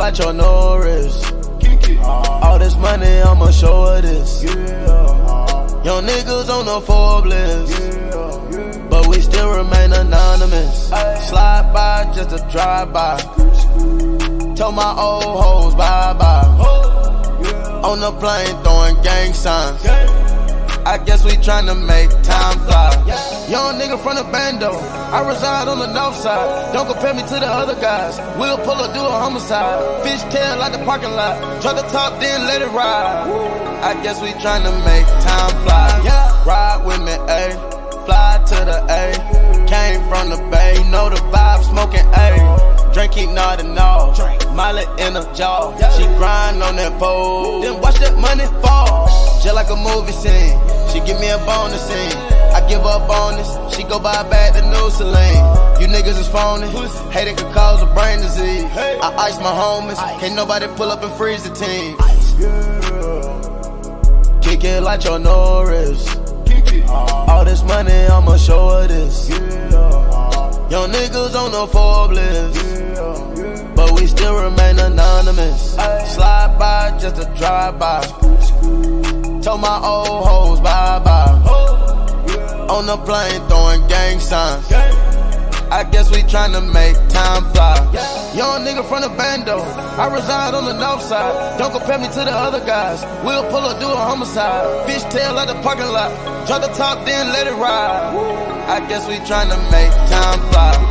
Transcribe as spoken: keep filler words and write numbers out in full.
like your Norris. All this money, I'ma show her this. Young niggas on the Forbes list, but we still remain anonymous. Slide by just to drive by. Told my old hoes bye bye. On the plane throwing gang signs. I guess we tryna make time fly. Young nigga from the bando, I reside on the north side. Don't compare me to the other guys. We'll pull up, do a homicide. Fish tail like the parking lot. Drop the top, then let it ride. I guess we tryna make time fly. Ride with me, ayy. Fly to the A. Came from the bay, you know the vibe, smoking A. Drink keep nodding off. Miley in her jaw. She grind on that pole. Then watch that money fall. Just like a movie scene. She give me a bonus scene. I give her a bonus. She go buy back the new Celine. You niggas is phony. Hating could cause a brain disease. I ice my homies. Can't nobody pull up and freeze the team. Kick it like your Norris. All this money, I'ma show her this. Young niggas on the Forbes list, but we still remain anonymous. Slide by just to drive by. Told my old hoes bye bye. On the plane throwing gang signs. I guess we tryna make time fly. Young nigga from the bando, I reside on the north side. Don't compare me to the other guys. We'll pull up, do a homicide. Fish tail like the parking lot. Drop the top, then let it ride. I guess we tryna make time fly.